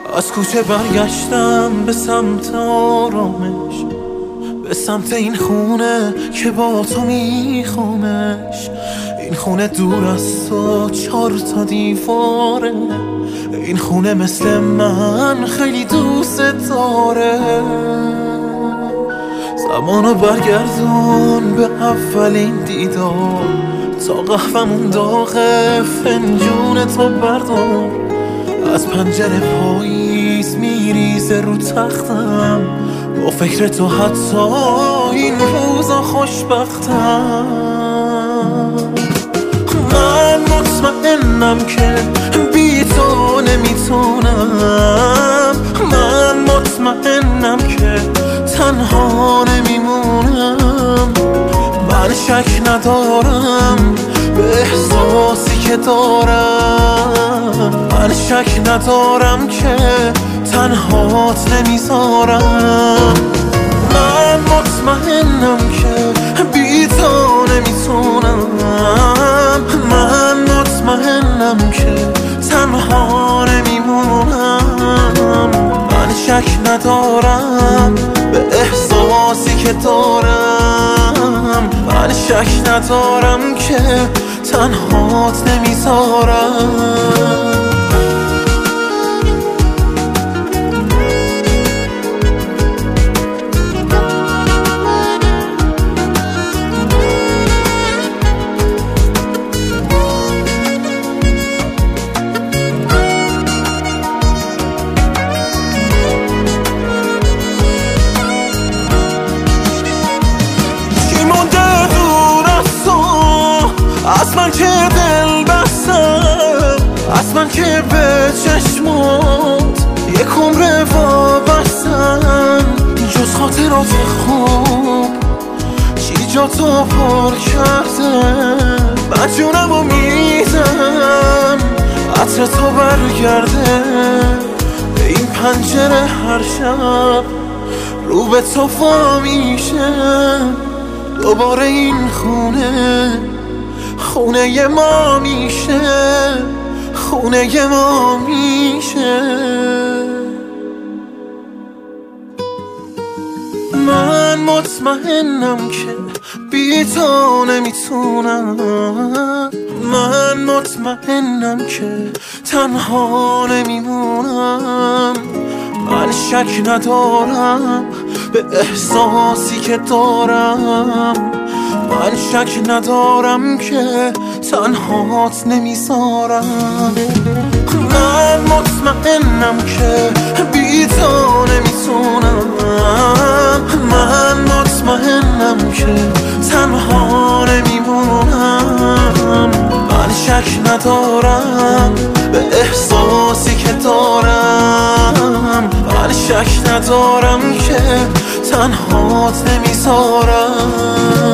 از کوچه برگشتم به سمت آرامش، به سمت این خونه که با تو میخوامش. این خونه دور از تو 4 تا دیواره، این خونه مثل من خیلی دوست داره. زمانو برگردون به اولین دیدار، تا قهوه‌مون داغه فنجون تو بردار. از پنجره پاییز میریزه رو تختم، با فکر تو حتی این روزا خوشبختم. من مطمئنم که بی تو نمیتونم، من مطمئنم که تنها نمیمونم. من شک ندارم به احساسی که دارم، من شک ندارم که تنهات نمیذارم. من مطمئنم که بی تو نمیتونم، من مطمئنم که تنها نمیمونم. من شک ندارم به احساسی که دارم، من شک ندارم که تنهات نمیذارم. از من که دل بستم، از من که به چشمات یک عمر وابستم. جز خاطرات خوب چی جا تو پر کرده، من جونمو میدم عطر تو برگرده. به این پنجره هر شب رو به تو وا میشه، دوباره این خونه ما میشه، خونه ما میشه. من مطمئنم که بی تو نمیتونم، من مطمئنم که تنها نمیمونم. من شک ندارم به احساسی که دارم، من شک ندارم که تنهات نمیذارم. من مطمئنم که بی تو نمیتونم، من مطمئنم که تنها نمیمونم. من شک ندارم به احساسی که دارم، من شک ندارم که تنهات نمیذارم.